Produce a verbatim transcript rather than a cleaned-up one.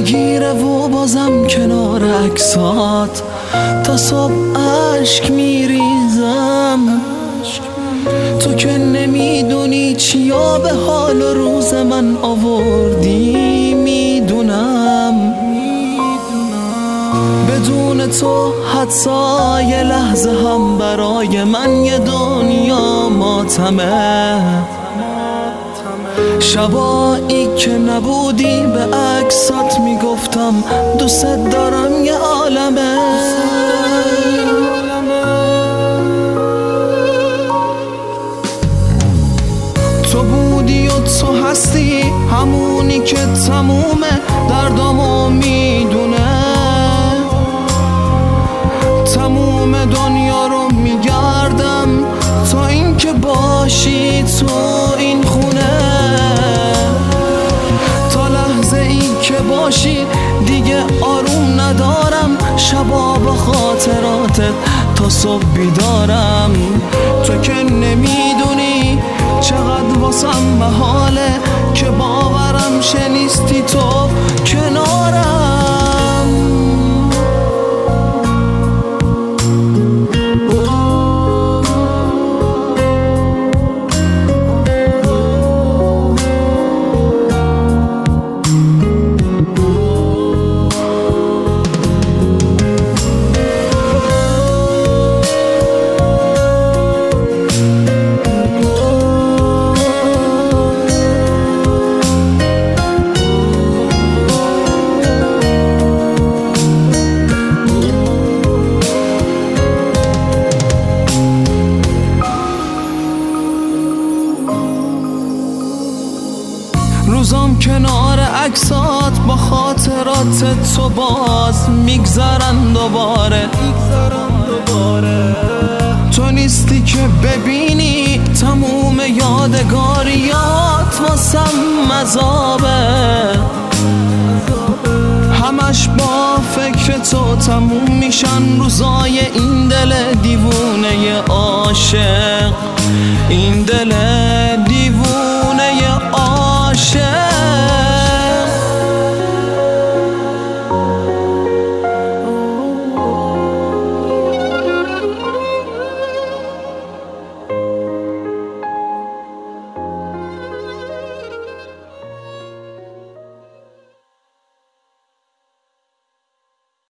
میگیره و بازم کنار عکسات تا صبح عشق میریزم. تو که نمیدونی چیا به حال روز من آوردی، میدونم بدون تو حتی یه لحظه هم برای من یه دنیا ماتمه. شبایی که نبودی به عکسات میگفتم دوست دارم یه عالمه. تو بودی و تو هستی، همونی که تموم دردامو میدونه. تموم دنیا رو میگردم تا این که باشی تو این خونه. تا لحظه ای که باشی دیگه آروم ندارم، شبا با خاطراتت تا صبح بیدارم. تو که نمیدونی چقدر واسم محاله که باورم شنیستی تو کنارم. روزام کنار عکسات با خاطرات تو باز میگذرن دوباره. تو نیستی که ببینی تموم یادگاریات واسم مذابه. همش با فکر تو تموم میشن روزای این دل دیوونه عاشق، این دل دیوونه